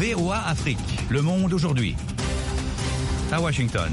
VOA Afrique, le monde aujourd'hui. À Washington.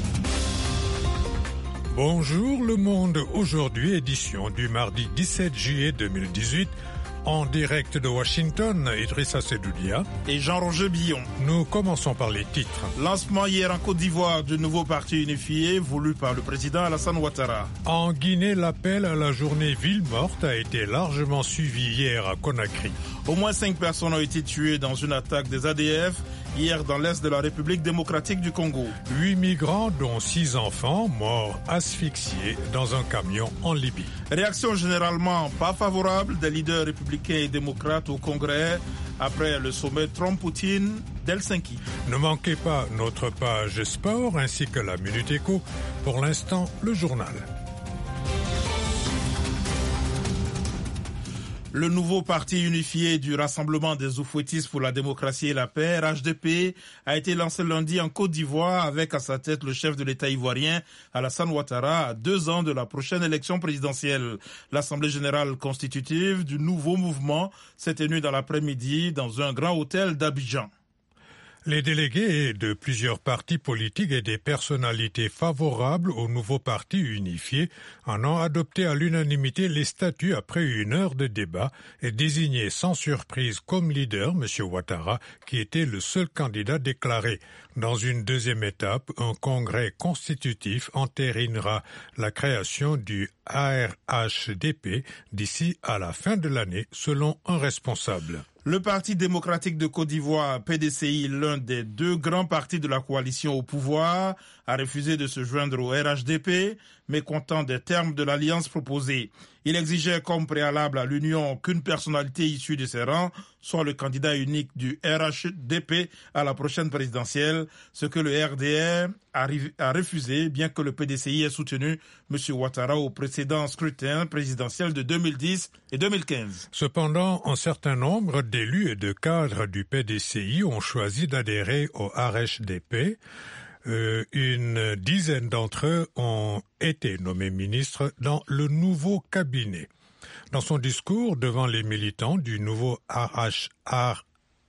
Bonjour le monde aujourd'hui, édition du mardi 17 juillet 2018. En direct de Washington, Idrissa Sedoudia et Jean-Roger Billon. Nous commençons par les titres. Lancement hier en Côte d'Ivoire du nouveau parti unifié voulu par le président Alassane Ouattara. En Guinée, l'appel à la journée ville morte a été largement suivi hier à Conakry. Au moins 5 personnes ont été tuées dans une attaque des ADF hier dans l'est de la République démocratique du Congo. 8 migrants, dont 6 enfants, morts asphyxiés dans un camion en Libye. Réaction généralement pas favorable des leaders républicains et démocrates au Congrès après le sommet Trump-Poutine d'Helsinki. Ne manquez pas notre page sport ainsi que la Minute Éco. Pour l'instant, le journal. Le nouveau parti unifié du Rassemblement des Oufouettistes pour la démocratie et la paix, RHDP, a été lancé lundi en Côte d'Ivoire avec à sa tête le chef de l'État ivoirien, Alassane Ouattara, à 2 ans de la prochaine élection présidentielle. L'Assemblée générale constitutive du nouveau mouvement s'est tenue dans l'après-midi dans un grand hôtel d'Abidjan. Les délégués de plusieurs partis politiques et des personnalités favorables au nouveau parti unifié en ont adopté à l'unanimité les statuts après 1 heure de débat et désigné sans surprise comme leader M. Ouattara, qui était le seul candidat déclaré. Dans une deuxième étape, un congrès constitutif entérinera la création du ARHDP d'ici à la fin de l'année, selon un responsable. Le Parti démocratique de Côte d'Ivoire, PDCI, l'un des 2 grands partis de la coalition au pouvoir, a refusé de se joindre au RHDP, mécontent des termes de l'alliance proposée. Il exigeait comme préalable à l'union qu'une personnalité issue de ses rangs soit le candidat unique du RHDP à la prochaine présidentielle, ce que le RDR a refusé, bien que le PDCI ait soutenu M. Ouattara au précédent scrutin présidentiel de 2010 et 2015. Cependant, un certain nombre d'élus et de cadres du PDCI ont choisi d'adhérer au RHDP. Une dizaine d'entre eux ont été nommés ministres dans le nouveau cabinet. Dans son discours devant les militants du nouveau RHDP,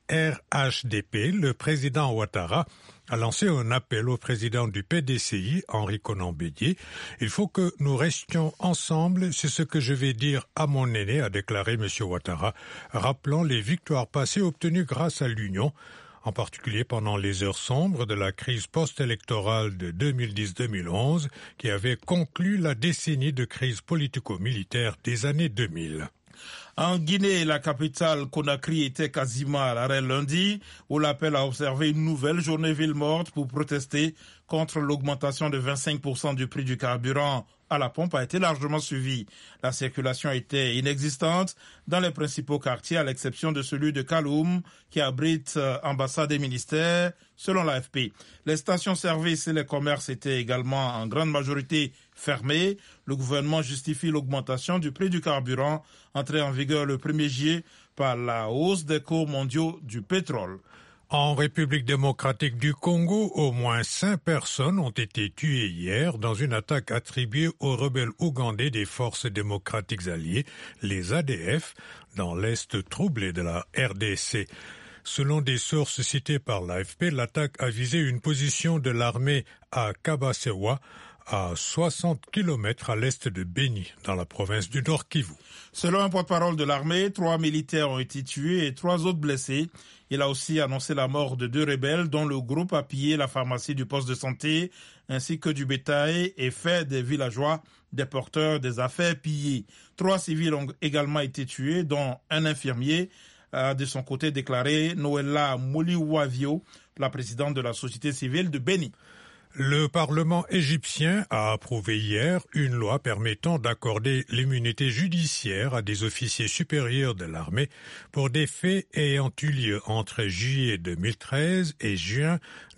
le président Ouattara a lancé un appel au président du PDCI, Henri Konan Bédié. Il faut que nous restions ensemble, c'est ce que je vais dire à mon aîné, a déclaré M. Ouattara, rappelant les victoires passées obtenues grâce à l'union, en particulier pendant les heures sombres de la crise post-électorale de 2010-2011, qui avait conclu la décennie de crise politico-militaire des années 2000. En Guinée, la capitale Conakry était quasiment à l'arrêt lundi, où l'appel a observé une nouvelle journée ville morte pour protester contre l'augmentation de 25% du prix du carburant à la pompe a été largement suivi. La circulation était inexistante dans les principaux quartiers, à l'exception de celui de Kaloum, qui abrite ambassade et ministère, selon l'AFP. Les stations-service et les commerces étaient également en grande majorité fermés. Le gouvernement justifie l'augmentation du prix du carburant, entrée en vigueur le 1er juillet par la hausse des cours mondiaux du pétrole. En République démocratique du Congo, au moins 5 personnes ont été tuées hier dans une attaque attribuée aux rebelles ougandais des forces démocratiques alliées, les ADF, dans l'est troublé de la RDC. Selon des sources citées par l'AFP, l'attaque a visé une position de l'armée à Kabasewa, à 60 km à l'est de Beni, dans la province du Nord Kivu. Selon un porte-parole de l'armée, 3 militaires ont été tués et 3 autres blessés. Il a aussi annoncé la mort de 2 rebelles dont le groupe a pillé la pharmacie du poste de santé ainsi que du bétail et fait des villageois des porteurs des affaires pillées. 3 civils ont également été tués, dont un infirmier, a de son côté déclaré Noëlla Moliwavio, la présidente de la société civile de Beni. Le Parlement égyptien a approuvé hier une loi permettant d'accorder l'immunité judiciaire à des officiers supérieurs de l'armée pour des faits ayant eu lieu entre juillet 2013 et juin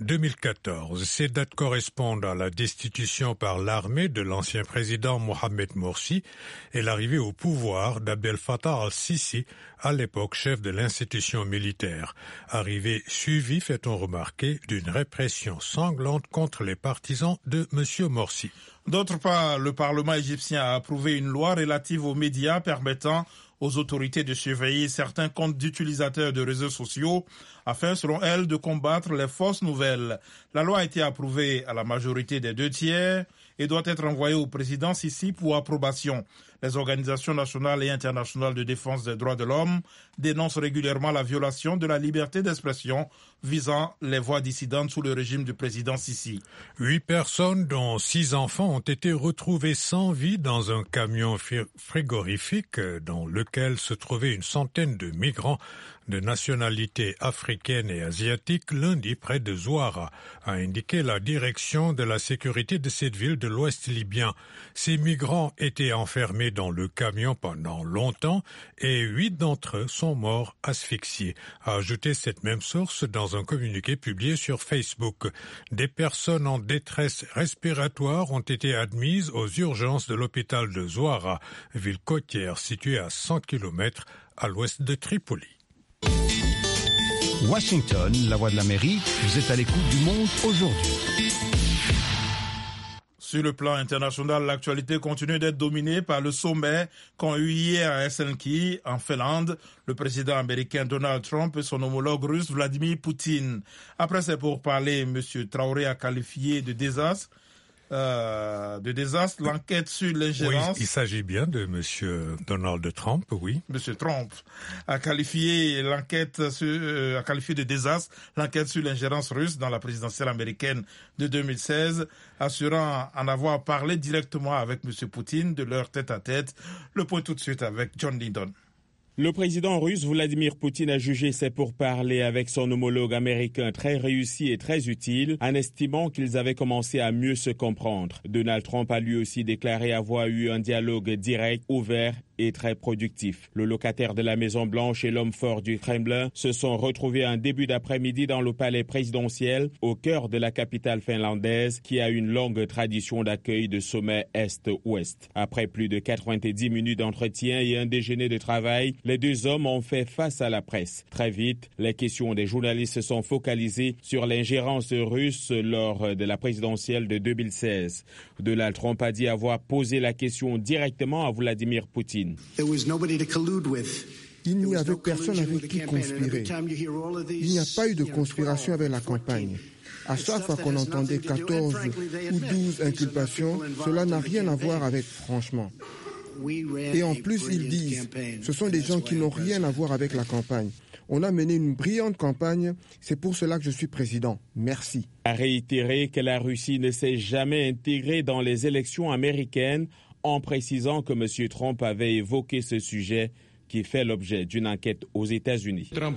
2014. Ces dates correspondent à la destitution par l'armée de l'ancien président Mohamed Morsi et l'arrivée au pouvoir d'Abdel Fattah al-Sisi, à l'époque chef de l'institution militaire. Arrivée suivie, fait-on remarquer, d'une répression sanglante contre contre les partisans de M. Morsi. D'autre part, le Parlement égyptien a approuvé une loi relative aux médias permettant aux autorités de surveiller certains comptes d'utilisateurs de réseaux sociaux afin, selon elle, de combattre les fausses nouvelles. La loi a été approuvée à la majorité des 2/3 et doit être envoyée au président Sisi pour approbation. Les organisations nationales et internationales de défense des droits de l'homme dénoncent régulièrement la violation de la liberté d'expression visant les voix dissidentes sous le régime du président Sisi. 8 personnes, dont 6 enfants, ont été retrouvées sans vie dans un camion frigorifique dans lequel se trouvait une centaine de migrants de nationalité africaine et asiatique lundi près de Zouara, a indiqué la direction de la sécurité de cette ville de l'Ouest libyen. Ces migrants étaient enfermés dans le camion pendant longtemps et 8 d'entre eux sont morts asphyxiés, a ajouté cette même source dans un communiqué publié sur Facebook. Des personnes en détresse respiratoire ont été admises aux urgences de l'hôpital de Zouara, ville côtière située à 100 km à l'ouest de Tripoli. Washington, la voix de l'Amérique, vous êtes à l'écoute du monde aujourd'hui. Sur le plan international, l'actualité continue d'être dominée par le sommet qu'ont eu hier à Helsinki, en Finlande, le président américain Donald Trump et son homologue russe Vladimir Poutine. Après ces pourparlers, M. Traoré a qualifié de désastre l'enquête sur l'ingérence. Oui, il s'agit bien de M. Donald Trump, oui. M. Trump a qualifié de désastre l'enquête sur l'ingérence russe dans la présidentielle américaine de 2016, assurant en avoir parlé directement avec M. Poutine de leur tête-à-tête. Le point tout de suite avec John Lydon. Le président russe Vladimir Poutine a jugé ces pourparlers avec son homologue américain très réussis et très utiles, en estimant qu'ils avaient commencé à mieux se comprendre. Donald Trump a lui aussi déclaré avoir eu un dialogue direct, ouvert et très productif. Le locataire de la Maison-Blanche et l'homme fort du Kremlin se sont retrouvés un début d'après-midi dans le palais présidentiel, au cœur de la capitale finlandaise, qui a une longue tradition d'accueil de sommet Est-Ouest. Après plus de 90 minutes d'entretien et un déjeuner de travail, les deux hommes ont fait face à la presse. Très vite, les questions des journalistes se sont focalisées sur l'ingérence russe lors de la présidentielle de 2016. Donald Trump a dit avoir posé la question directement à Vladimir Poutine. Il n'y avait personne avec qui conspirer. Il n'y a pas eu de conspiration avec la campagne. À chaque fois qu'on entendait 14 ou 12 inculpations, cela n'a rien à voir avec franchement. Et en plus, ils disent, ce sont des gens qui n'ont rien à voir avec la campagne. On a mené une brillante campagne, c'est pour cela que je suis président. Merci. A réitéré que la Russie ne s'est jamais intégrée dans les élections américaines, en précisant que M. Trump avait évoqué ce sujet qui fait l'objet d'une enquête aux États-Unis. Une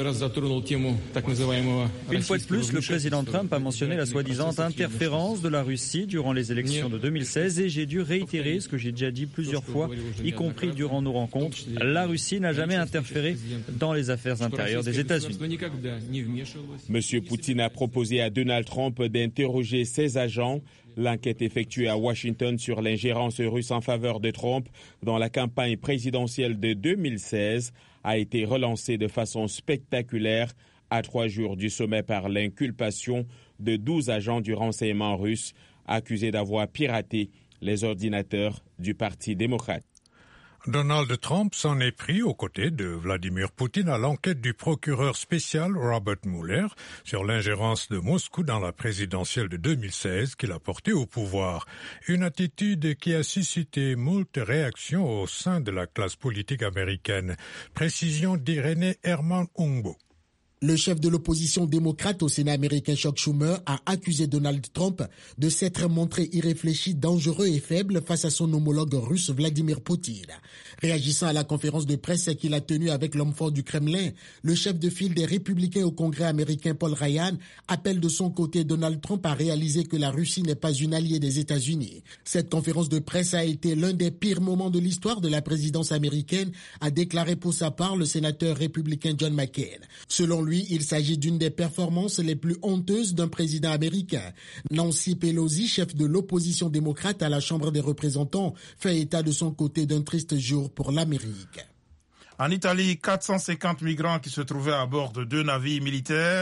fois de plus, le président Trump a mentionné la soi-disant interférence de la Russie durant les élections de 2016 et j'ai dû réitérer ce que j'ai déjà dit plusieurs fois, y compris durant nos rencontres. La Russie n'a jamais interféré dans les affaires intérieures des États-Unis. M. Poutine a proposé à Donald Trump d'interroger ses agents. L'enquête effectuée à Washington sur l'ingérence russe en faveur de Trump dans la campagne présidentielle de 2016 a été relancée de façon spectaculaire à 3 jours du sommet par l'inculpation de 12 agents du renseignement russe accusés d'avoir piraté les ordinateurs du Parti démocrate. Donald Trump s'en est pris aux côtés de Vladimir Poutine à l'enquête du procureur spécial Robert Mueller sur l'ingérence de Moscou dans la présidentielle de 2016 qu'il a portée au pouvoir. Une attitude qui a suscité moult réactions au sein de la classe politique américaine. Précision d'Irénée Herman-Ungbo. Le chef de l'opposition démocrate au Sénat américain, Chuck Schumer, a accusé Donald Trump de s'être montré irréfléchi, dangereux et faible face à son homologue russe Vladimir Poutine. Réagissant à la conférence de presse qu'il a tenue avec l'homme fort du Kremlin, le chef de file des Républicains au Congrès américain, Paul Ryan, appelle de son côté Donald Trump à réaliser que la Russie n'est pas une alliée des États-Unis. Cette conférence de presse a été l'un des pires moments de l'histoire de la présidence américaine, a déclaré pour sa part le sénateur républicain John McCain. Selon lui, il s'agit d'une des performances les plus honteuses d'un président américain. Nancy Pelosi, chef de l'opposition démocrate à la Chambre des représentants, fait état de son côté d'un triste jour pour l'Amérique. En Italie, 450 migrants qui se trouvaient à bord de 2 navires militaires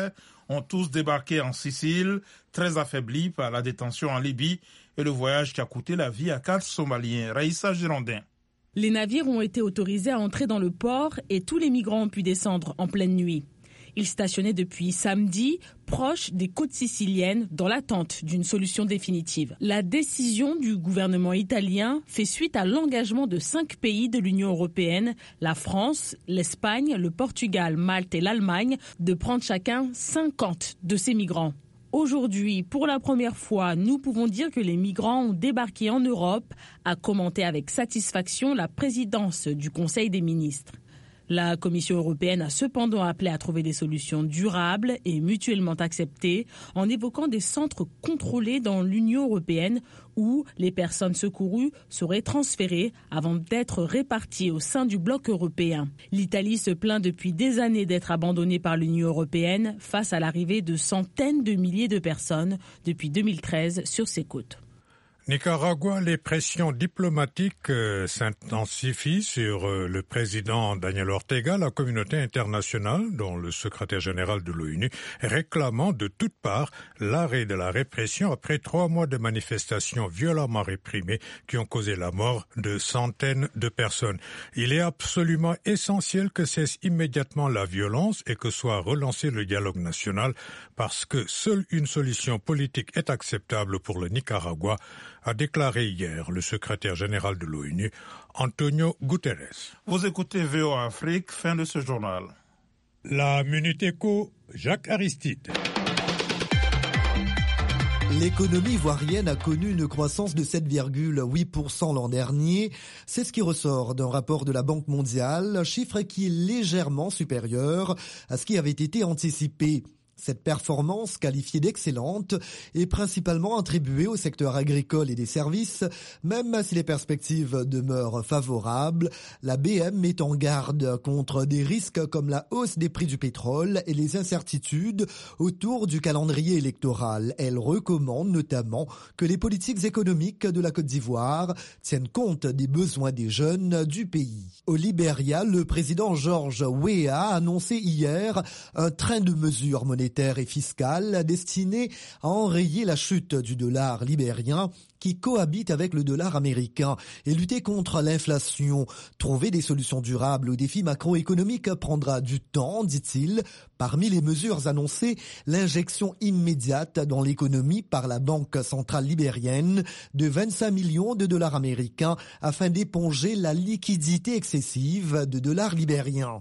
ont tous débarqué en Sicile, très affaiblis par la détention en Libye et le voyage qui a coûté la vie à 4 Somaliens. Raïssa Girondin. Les navires ont été autorisés à entrer dans le port et tous les migrants ont pu descendre en pleine nuit. Ils stationnaient depuis samedi, proche des côtes siciliennes, dans l'attente d'une solution définitive. La décision du gouvernement italien fait suite à l'engagement de 5 pays de l'Union européenne, la France, l'Espagne, le Portugal, Malte et l'Allemagne, de prendre chacun 50 de ces migrants. Aujourd'hui, pour la première fois, nous pouvons dire que les migrants ont débarqué en Europe, a commenté avec satisfaction la présidence du Conseil des ministres. La Commission européenne a cependant appelé à trouver des solutions durables et mutuellement acceptées en évoquant des centres contrôlés dans l'Union européenne où les personnes secourues seraient transférées avant d'être réparties au sein du bloc européen. L'Italie se plaint depuis des années d'être abandonnée par l'Union européenne face à l'arrivée de centaines de milliers de personnes depuis 2013 sur ses côtes. Nicaragua, les pressions diplomatiques s'intensifient sur le président Daniel Ortega, la communauté internationale, dont le secrétaire général de l'ONU, réclamant de toutes parts l'arrêt de la répression après 3 mois de manifestations violemment réprimées qui ont causé la mort de centaines de personnes. Il est absolument essentiel que cesse immédiatement la violence et que soit relancé le dialogue national parce que seule une solution politique est acceptable pour le Nicaragua, a déclaré hier le secrétaire général de l'ONU, Antonio Guterres. Vous écoutez VOA Afrique, fin de ce journal. La Minute Éco, Jacques Aristide. L'économie ivoirienne a connu une croissance de 7,8% l'an dernier. C'est ce qui ressort d'un rapport de la Banque mondiale, chiffre qui est légèrement supérieur à ce qui avait été anticipé. Cette performance, qualifiée d'excellente, est principalement attribuée au secteur agricole et des services, même si les perspectives demeurent favorables. La BM met en garde contre des risques comme la hausse des prix du pétrole et les incertitudes autour du calendrier électoral. Elle recommande notamment que les politiques économiques de la Côte d'Ivoire tiennent compte des besoins des jeunes du pays. Au Libéria, le président George Weah a annoncé hier un train de mesures monétaires et fiscale destinée à enrayer la chute du dollar libérien qui cohabite avec le dollar américain et lutter contre l'inflation. Trouver des solutions durables aux défis macroéconomiques prendra du temps, dit-il. Parmi les mesures annoncées, l'injection immédiate dans l'économie par la Banque centrale libérienne de 25 millions de dollars américains afin d'éponger la liquidité excessive de dollars libériens.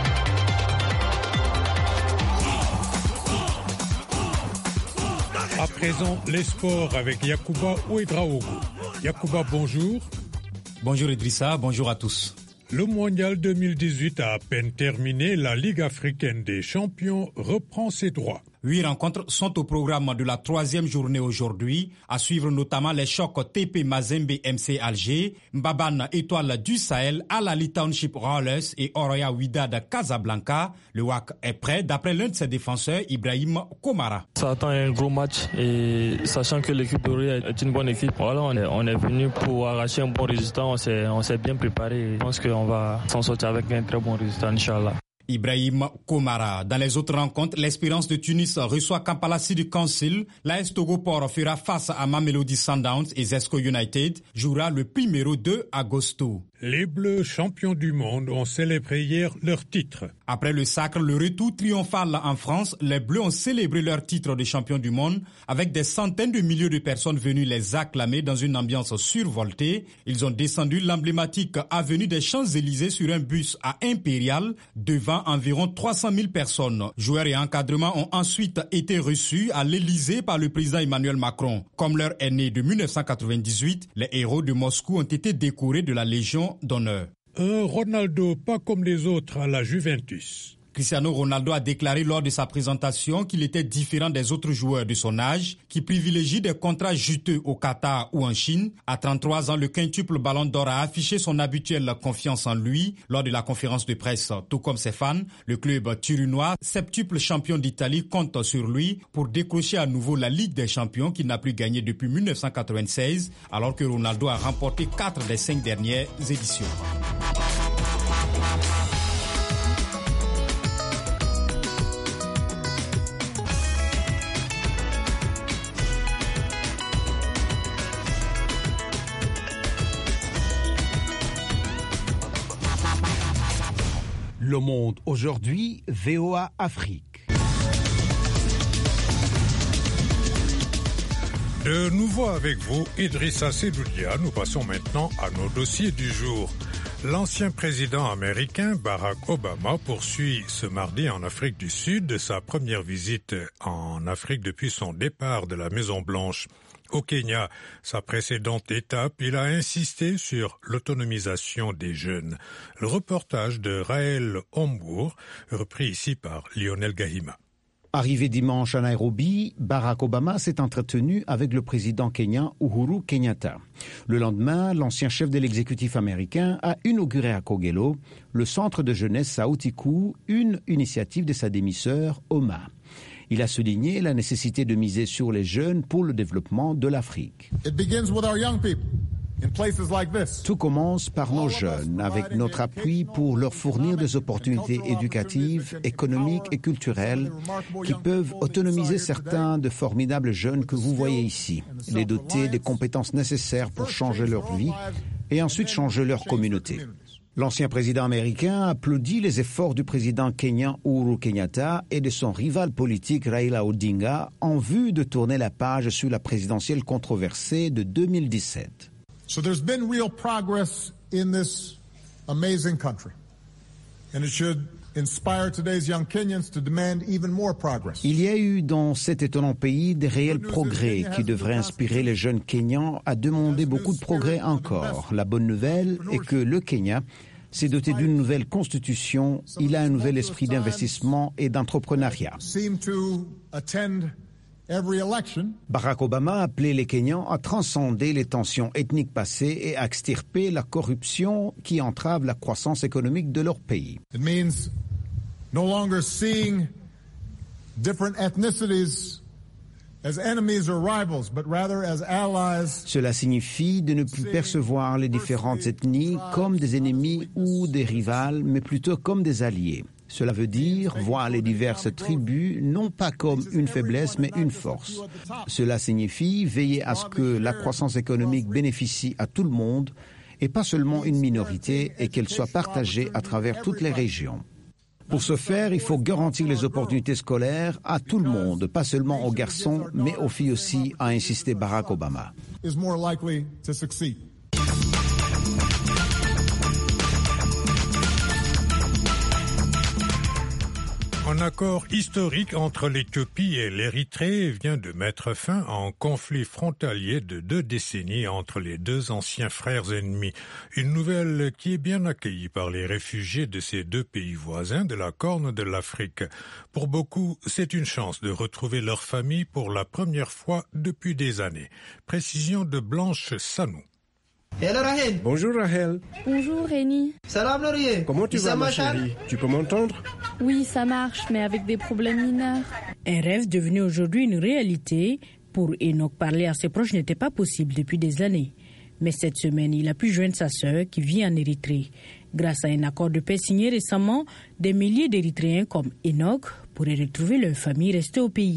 À présent, les sports avec Yacouba Ouedraogo. Yacouba, bonjour. Bonjour Idrissa, bonjour à tous. Le mondial 2018 a à peine terminé, la Ligue africaine des champions reprend ses droits. 8 rencontres sont au programme de la 3e journée aujourd'hui, à suivre notamment les chocs TP Mazembe MC Alger, Mbabane Étoile du Sahel, Al-Ali Township Rollers et Oroya Wydad Casablanca. Le WAC est prêt d'après l'un de ses défenseurs, Ibrahim Komara. Ça attend un gros match et sachant que l'équipe d'Oroya est une bonne équipe, voilà, on est venu pour arracher un bon résultat, on s'est bien préparé. Je pense qu'on va s'en sortir avec un très bon résultat, Inch'Allah. Ibrahim Komara. Dans les autres rencontres, l'Espérance de Tunis reçoit Kampala City Council. L'AS Togoport fera face à Mamelodi Sundowns et Zesco United jouera le 1er 2 agosto. Les Bleus, champions du monde, ont célébré hier leur titre. Après le sacre, le retour triomphal en France, les Bleus ont célébré leur titre de champion du monde avec des centaines de milliers de personnes venues les acclamer dans une ambiance survoltée. Ils ont descendu l'emblématique avenue des Champs-Élysées sur un bus à Impérial devant environ 300 000 personnes. Joueurs et encadrements ont ensuite été reçus à l'Élysée par le président Emmanuel Macron. Comme leur aîné de 1998, les héros de Moscou ont été décorés de la Légion d'honneur. Un Ronaldo pas comme les autres à la Juventus. Cristiano Ronaldo a déclaré lors de sa présentation qu'il était différent des autres joueurs de son âge qui privilégient des contrats juteux au Qatar ou en Chine. À 33 ans, le quintuple Ballon d'Or a affiché son habituelle confiance en lui lors de la conférence de presse. Tout comme ses fans, le club turinois, septuple champion d'Italie, compte sur lui pour décrocher à nouveau la Ligue des champions qu'il n'a plus gagnée depuis 1996 alors que Ronaldo a remporté 4 des 5 dernières éditions. Le Monde aujourd'hui, VOA Afrique. De nouveau avec vous, Idrissa Seloudia. Nous passons maintenant à nos dossiers du jour. L'ancien président américain Barack Obama poursuit ce mardi en Afrique du Sud sa première visite en Afrique depuis son départ de la Maison-Blanche. Au Kenya, sa précédente étape, il a insisté sur l'autonomisation des jeunes. Le reportage de Raël Ombourg, repris ici par Lionel Gahima. Arrivé dimanche à Nairobi, Barack Obama s'est entretenu avec le président kenyan Uhuru Kenyatta. Le lendemain, l'ancien chef de l'exécutif américain a inauguré à Kogelo le centre de jeunesse Saoutikou, une initiative de sa demi-sœur Oma. Il a souligné la nécessité de miser sur les jeunes pour le développement de l'Afrique. Tout commence par nos jeunes, avec notre appui pour leur fournir des opportunités éducatives, économiques et culturelles qui peuvent autonomiser certains de formidables jeunes que vous voyez ici, les doter des compétences nécessaires pour changer leur vie et ensuite changer leur communauté. L'ancien président américain applaudit les efforts du président kenyan Uhuru Kenyatta et de son rival politique Raila Odinga en vue de tourner la page sur la présidentielle controversée de 2017. So there's been real progress in this amazing country, and it should inspire today's young Kenyans to demand even more progress. Il y a eu dans cet étonnant pays des réels progrès qui devraient inspirer les jeunes Kenyans à demander beaucoup de progrès encore. La bonne nouvelle est que le Kenya s'est doté d'une nouvelle constitution, il a un nouvel esprit d'investissement et d'entrepreneuriat. Barack Obama a appelé les Kenyans à transcender les tensions ethniques passées et à extirper la corruption qui entrave la croissance économique de leur pays. It means no longer seeing different ethnicities as enemies or rivals, but rather as allies. Cela signifie de ne plus percevoir les différentes ethnies comme des ennemis ou des rivales, mais plutôt comme des alliés. Cela veut dire voir les diverses tribus non pas comme une faiblesse mais une force. Cela signifie veiller à ce que la croissance économique bénéficie à tout le monde et pas seulement une minorité et qu'elle soit partagée à travers toutes les régions. Pour ce faire, il faut garantir les opportunités scolaires à tout le monde, pas seulement aux garçons mais aux filles aussi, a insisté Barack Obama. Un accord historique entre l'Éthiopie et l'Érythrée vient de mettre fin à un conflit frontalier de 2 décennies entre les deux anciens frères ennemis. Une nouvelle qui est bien accueillie par les réfugiés de ces 2 pays voisins de la Corne de l'Afrique. Pour beaucoup, c'est une chance de retrouver leur famille pour la première fois depuis des années. Précision de Blanche Sanou. Hello Rahel. Bonjour Rahel. Bonjour Rémi. Salam Laurier. Comment tu vas ma chérie? Tu peux m'entendre? Oui, ça marche, mais avec des problèmes mineurs. Un rêve devenu aujourd'hui une réalité. Pour Enoch, parler à ses proches n'était pas possible depuis des années. Mais cette semaine, il a pu joindre sa sœur qui vit en Érythrée. Grâce à un accord de paix signé récemment, des milliers d'Érythréens comme Enoch pourraient retrouver leur famille restée au pays.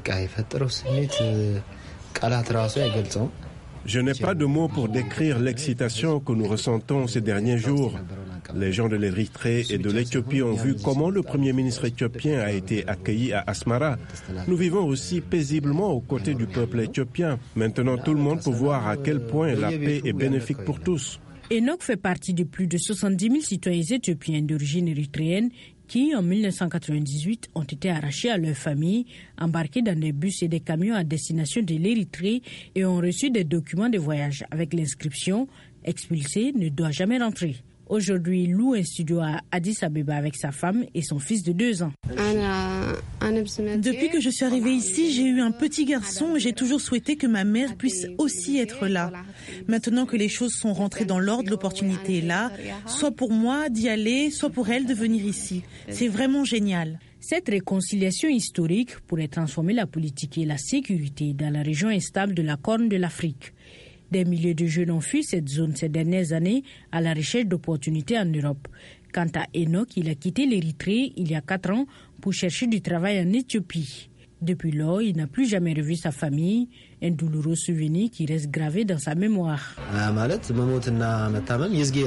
Je n'ai pas de mots pour décrire l'excitation que nous ressentons ces derniers jours. Les gens de l'Érythrée et de l'Éthiopie ont vu comment le Premier ministre éthiopien a été accueilli à Asmara. Nous vivons aussi paisiblement aux côtés du peuple éthiopien. Maintenant, tout le monde peut voir à quel point la paix est bénéfique pour tous. Enoch fait partie de plus de 70 000 citoyens éthiopiens d'origine érythréenne qui, en 1998, ont été arrachés à leur famille, embarqués dans des bus et des camions à destination de l'Érythrée et ont reçu des documents de voyage avec l'inscription « Expulsé ne doit jamais rentrer ». Aujourd'hui, il loue un studio à Addis Abeba avec sa femme et son fils de 2 ans. Depuis que je suis arrivée ici, j'ai eu un petit garçon et j'ai toujours souhaité que ma mère puisse aussi être là. Maintenant que les choses sont rentrées dans l'ordre, l'opportunité est là, soit pour moi d'y aller, soit pour elle de venir ici. C'est vraiment génial. Cette réconciliation historique pourrait transformer la politique et la sécurité dans la région instable de la Corne de l'Afrique. Des milliers de jeunes ont fui cette zone ces dernières années à la recherche d'opportunités en Europe. Quant à Enoch, il a quitté l'Érythrée il y a 4 ans pour chercher du travail en Éthiopie. Depuis lors, il n'a plus jamais revu sa famille, un douloureux souvenir qui reste gravé dans sa mémoire.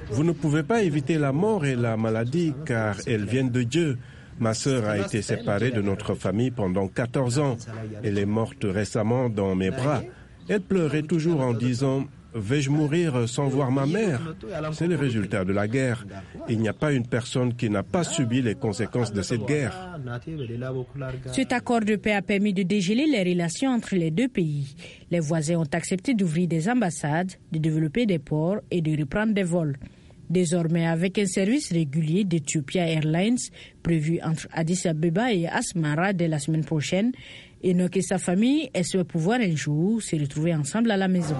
Vous ne pouvez pas éviter la mort et la maladie car elles viennent de Dieu. Ma sœur a été séparée de notre famille pendant 14 ans. Elle est morte récemment dans mes bras. Elle pleurait toujours en disant « Vais-je mourir sans voir ma mère ?» C'est le résultat de la guerre. Il n'y a pas une personne qui n'a pas subi les conséquences de cette guerre. Cet accord de paix a permis de dégeler les relations entre les deux pays. Les voisins ont accepté d'ouvrir des ambassades, de développer des ports et de reprendre des vols. Désormais, avec un service régulier d'Ethiopia Airlines prévu entre Addis Abeba et Asmara dès la semaine prochaine, Enoch et sa famille espèrent pouvoir un jour se retrouver ensemble à la maison.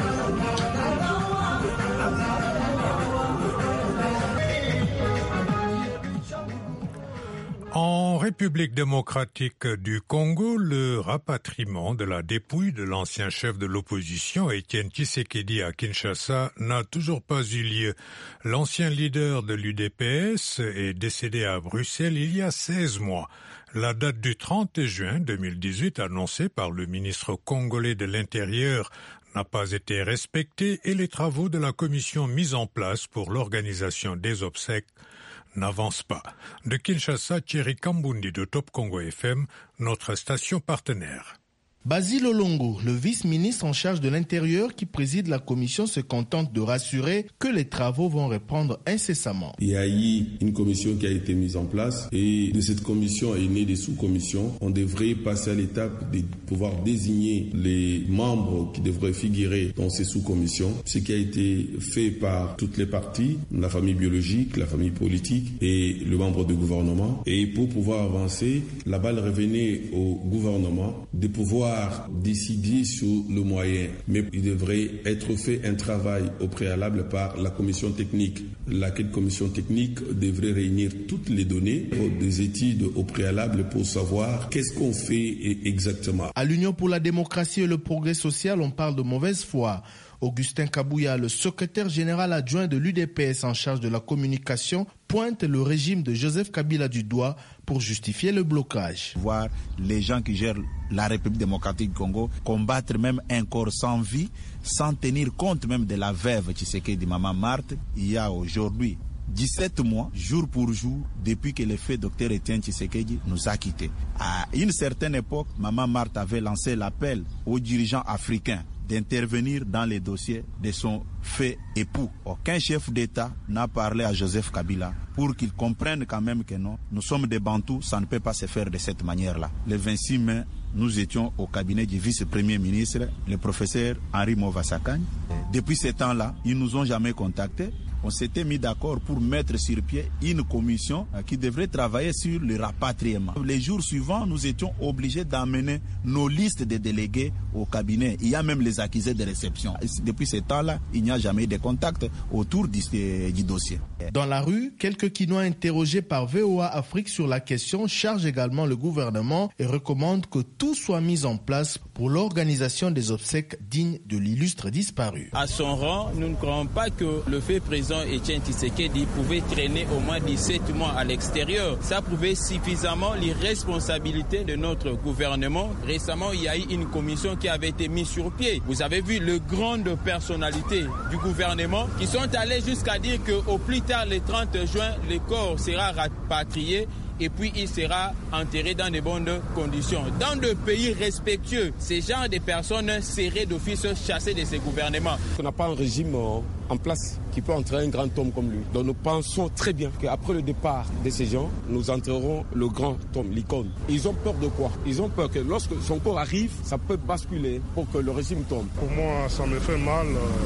En République démocratique du Congo, le rapatriement de la dépouille de l'ancien chef de l'opposition, Étienne Tshisekedi, à Kinshasa, n'a toujours pas eu lieu. L'ancien leader de l'UDPS est décédé à Bruxelles il y a 16 mois. La date du 30 juin 2018, annoncée par le ministre congolais de l'Intérieur, n'a pas été respectée et les travaux de la commission mise en place pour l'organisation des obsèques n'avance pas. De Kinshasa, Thierry Kambundi de Top Congo FM, notre station partenaire. Basile Olongo, le vice-ministre en charge de l'Intérieur qui préside la commission, se contente de rassurer que les travaux vont reprendre incessamment. Il y a eu une commission qui a été mise en place et de cette commission est née des sous-commissions. On devrait passer à l'étape de pouvoir désigner les membres qui devraient figurer dans ces sous-commissions, ce qui a été fait par toutes les parties, la famille biologique, la famille politique et le membre du gouvernement. Et pour pouvoir avancer, la balle revenait au gouvernement de pouvoir décider sur le moyen, mais il devrait être fait un travail au préalable par la commission technique. Laquelle commission technique devrait réunir toutes les données pour des études au préalable pour savoir qu'est-ce qu'on fait exactement. À l'Union pour la démocratie et le progrès social, on parle de mauvaise foi. Augustin Kabouya, le secrétaire général adjoint de l'UDPS en charge de la communication, pointe le régime de Joseph Kabila du doigt pour justifier le blocage. Voir les gens qui gèrent la République démocratique du Congo combattre même un corps sans vie, sans tenir compte même de la veuve Tshisekedi, Maman Marthe, il y a aujourd'hui 17 mois, jour pour jour, depuis que le fait Dr Étienne Tshisekedi nous a quittés. À une certaine époque, Maman Marthe avait lancé l'appel aux dirigeants africains d'intervenir dans les dossiers de son fait époux. Aucun chef d'État n'a parlé à Joseph Kabila pour qu'il comprenne quand même que non, nous sommes des Bantous, ça ne peut pas se faire de cette manière-là. Le 26 mai, nous étions au cabinet du vice-premier ministre, le professeur Henri Movasakane. Depuis ce temps-là, ils ne nous ont jamais contactés. On s'était mis d'accord pour mettre sur pied une commission qui devrait travailler sur le rapatriement. Les jours suivants, nous étions obligés d'amener nos listes de délégués au cabinet. Il y a même les accusés de réception. Depuis ce temps-là, il n'y a jamais de contact autour du dossier. Dans la rue, quelques Kinois interrogés par VOA Afrique sur la question chargent également le gouvernement et recommandent que tout soit mis en place pour l'organisation des obsèques dignes de l'illustre disparu. À son rang, nous ne croyons pas que le fait présent Étienne Tshisekedi pouvait traîner au moins 17 mois à l'extérieur. Ça prouvait suffisamment l'irresponsabilité de notre gouvernement. Récemment, il y a eu une commission qui avait été mise sur pied. Vous avez vu les grandes personnalités du gouvernement qui sont allées jusqu'à dire qu'au plus tard, le 30 juin, le corps sera rapatrié et puis il sera enterré dans de bonnes conditions. Dans de pays respectueux, ces genres de personnes seraient d'office chassées de ces gouvernements. On n'a pas un régime en place qui peut enterrer un grand homme comme lui. Donc nous pensons très bien qu'après le départ de ces gens, nous enterrerons le grand homme, l'icône. Ils ont peur de quoi? Ils ont peur que lorsque son corps arrive, ça peut basculer pour que le régime tombe. Pour moi, ça me fait mal.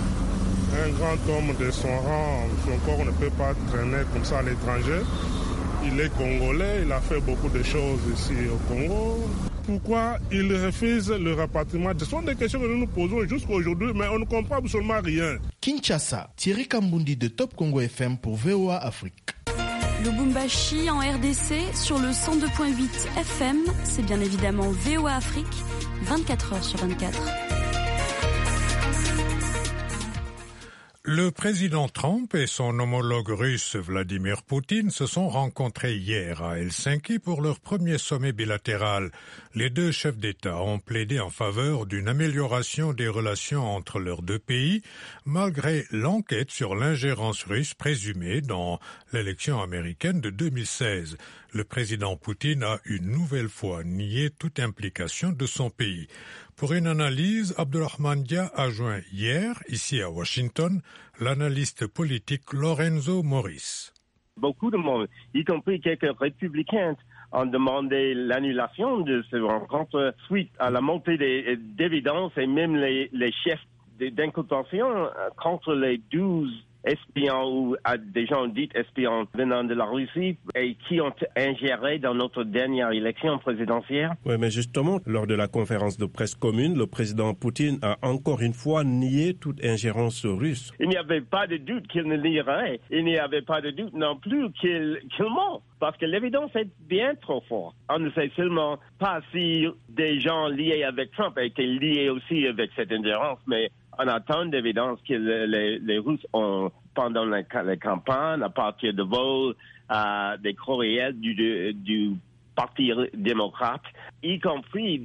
Un grand homme de son rang, son corps ne peut pas traîner comme ça à l'étranger. Il est congolais, il a fait beaucoup de choses ici au Congo. Pourquoi il refuse le rapatriement? Ce sont des questions que nous nous posons jusqu'à aujourd'hui, mais on ne comprend absolument rien. Kinshasa, Thierry Kambundi de Top Congo FM pour VOA Afrique. Lubumbashi en RDC sur le 102.8 FM, c'est bien évidemment VOA Afrique, 24h sur 24. Le président Trump et son homologue russe Vladimir Poutine se sont rencontrés hier à Helsinki pour leur premier sommet bilatéral. Les deux chefs d'État ont plaidé en faveur d'une amélioration des relations entre leurs deux pays, malgré l'enquête sur l'ingérence russe présumée dans l'élection américaine de 2016. Le président Poutine a une nouvelle fois nié toute implication de son pays. Pour une analyse, Abdulrahman Dia a joint hier, ici à Washington, l'analyste politique Lorenzo Morris. Beaucoup de monde, y compris quelques républicains, ont demandé l'annulation de ces rencontres suite à la montée des évidences et même les chefs d'inculpation contre les 12 espions ou des gens dits espions venant de la Russie et qui ont ingéré dans notre dernière élection présidentielle. Oui, mais justement, lors de la conférence de presse commune, le président Poutine a encore une fois nié toute ingérence russe. Il n'y avait pas de doute qu'il ne nierait. Il n'y avait pas de doute non plus qu'il ment. Parce que l'évidence est bien trop forte. On ne sait seulement pas si des gens liés avec Trump étaient liés aussi avec cette ingérence, mais on a tant d'évidence que les Russes ont, pendant la campagne, à partir de vols, des courriels du Parti démocrate, y compris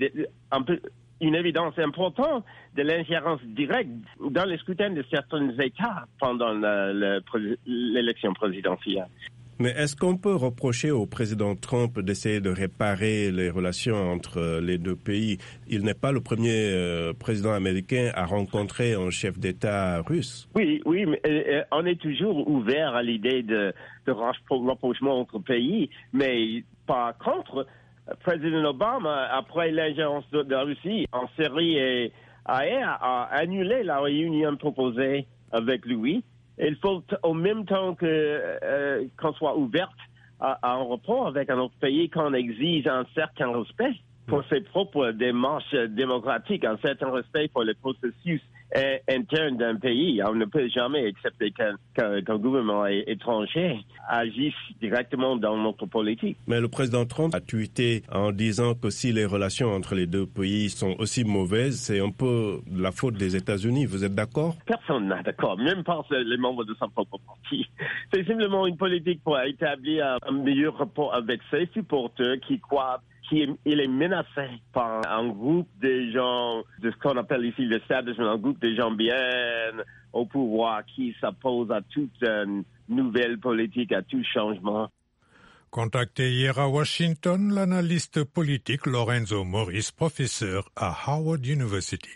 une évidence importante de l'ingérence directe dans le scrutin de certains États pendant l'élection présidentielle. Mais est-ce qu'on peut reprocher au président Trump d'essayer de réparer les relations entre les deux pays? Il n'est pas le premier président américain à rencontrer un chef d'État russe. Oui, mais on est toujours ouvert à l'idée de rapprochement entre pays. Mais par contre, le président Obama, après l'ingérence de la Russie en Syrie et ailleurs, a annulé la réunion proposée avec lui. Il faut, au même temps qu'on soit ouverte à un rapport avec un autre pays, qu'on exige un certain respect pour ses propres démarches démocratiques, un certain respect pour les processus internes d'un pays. On ne peut jamais accepter qu'un gouvernement étranger agisse directement dans notre politique. Mais le président Trump a tweeté en disant que si les relations entre les deux pays sont aussi mauvaises, c'est un peu la faute des États-Unis. Vous êtes d'accord? Personne n'est d'accord, même pas les membres de son propre parti. C'est simplement une politique pour établir un meilleur rapport avec ses supporters qui croient qu'il est menacé par un groupe de gens, de ce qu'on appelle ici l'establishment, un groupe de gens bien au pouvoir qui s'opposent à toute nouvelle politique, à tout changement. Contacté hier à Washington, l'analyste politique Lorenzo Morris, professeur à Howard University.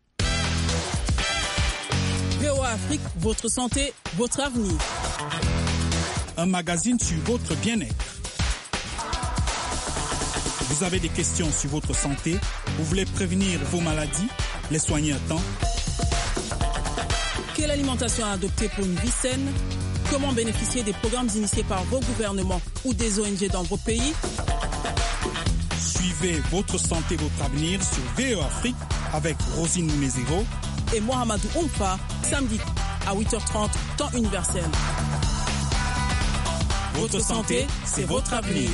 VOA Afrique, votre santé, votre avenir. Un magazine sur votre bien-être. Vous avez des questions sur votre santé, vous voulez prévenir vos maladies, les soigner à temps. Quelle alimentation adopter pour une vie saine? Comment bénéficier des programmes initiés par vos gouvernements ou des ONG dans vos pays? Suivez votre santé, votre avenir sur VOA Afrique avec Rosine Moumezero et Mohamedou Oumfa, samedi à 8h30, temps universel. Votre santé, c'est votre avenir.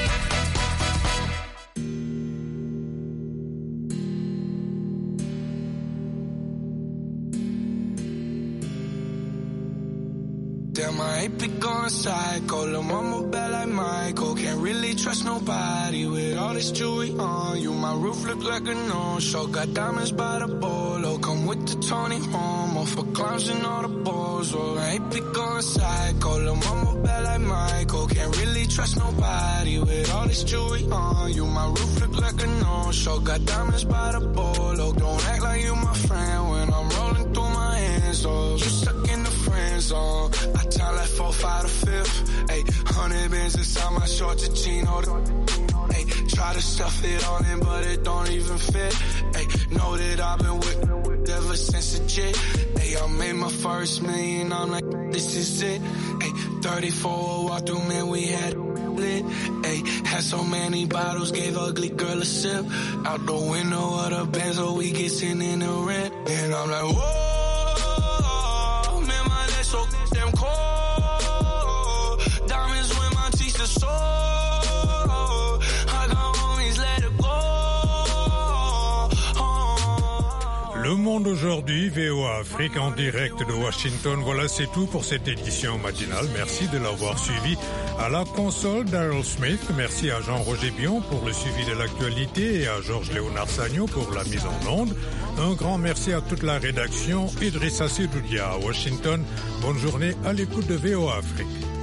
Damn, I ain't been going psycho. Lil' mama bad like Michael. Can't really trust nobody with all this jewelry on you. My roof look like a no-show. Got diamonds by the bolo. Come with the Tony Homo for clowns and all the balls. Oh, I ain't been going psycho. Lil' mama bad like Michael. Can't really trust nobody with all this jewelry on you. My roof look like a no-show. Got diamonds by the bolo. Don't act like you my friend when I'm rolling through my hands. Oh, you stuck in the friend zone. I time like 4, 5 to 5th. Ay, 100 bands inside my short to chino. Ay, try to stuff it all in, but it don't even fit. Ay, know that I've been with ever since a jit. Ay, I made my first million, I'm like, this is it. Ay, 34 walk through, man, we had lit. Ay, had so many bottles, gave ugly girl a sip. Out the window of the Benz, so we get sent in the rent. And I'm like, whoa, man, my legs so damn cold. Diamonds when my teeth are sore. I got homies, let it go. Le Le Monde aujourd'hui, VOA Afrique en direct de Washington. Voilà, c'est tout pour cette édition matinale. Merci de l'avoir suivi. À la console, Daryl Smith. Merci à Jean-Roger Bion pour le suivi de l'actualité et à Georges-Léonard Sagno pour la mise en onde. Un grand merci à toute la rédaction. Idrissa Sidoudia à Washington. Bonne journée à l'écoute de VOA Afrique.